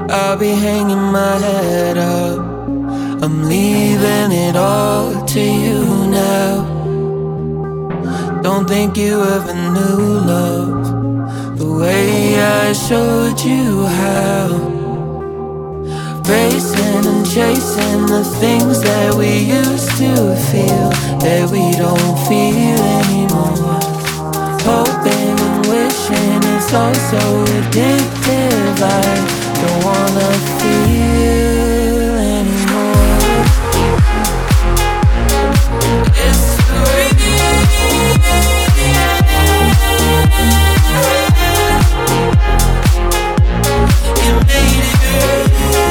I'll be hanging my head up. I'm leaving it all to you now. Don't think you ever knew love the way I showed you how. Racing and chasing the things that we used to feel that we don't feel anymore. Hoping and wishing it's all so addictive. I don't wanna feel anymore. It's you made it real.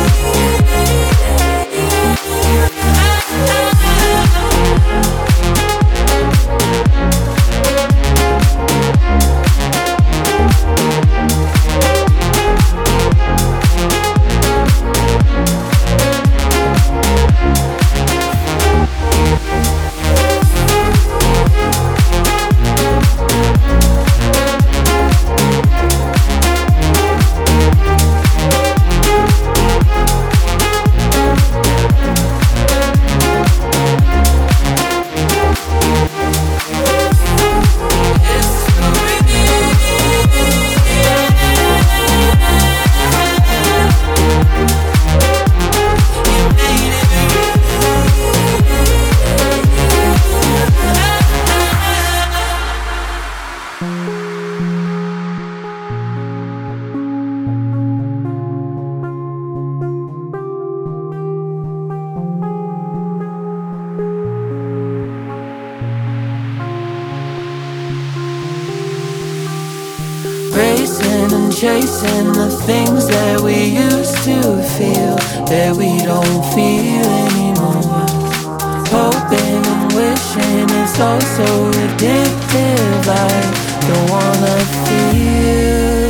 Racing and chasing the things that we used to feel that we don't feel anymore. Hoping and wishing it's all so addictive. I don't wanna feel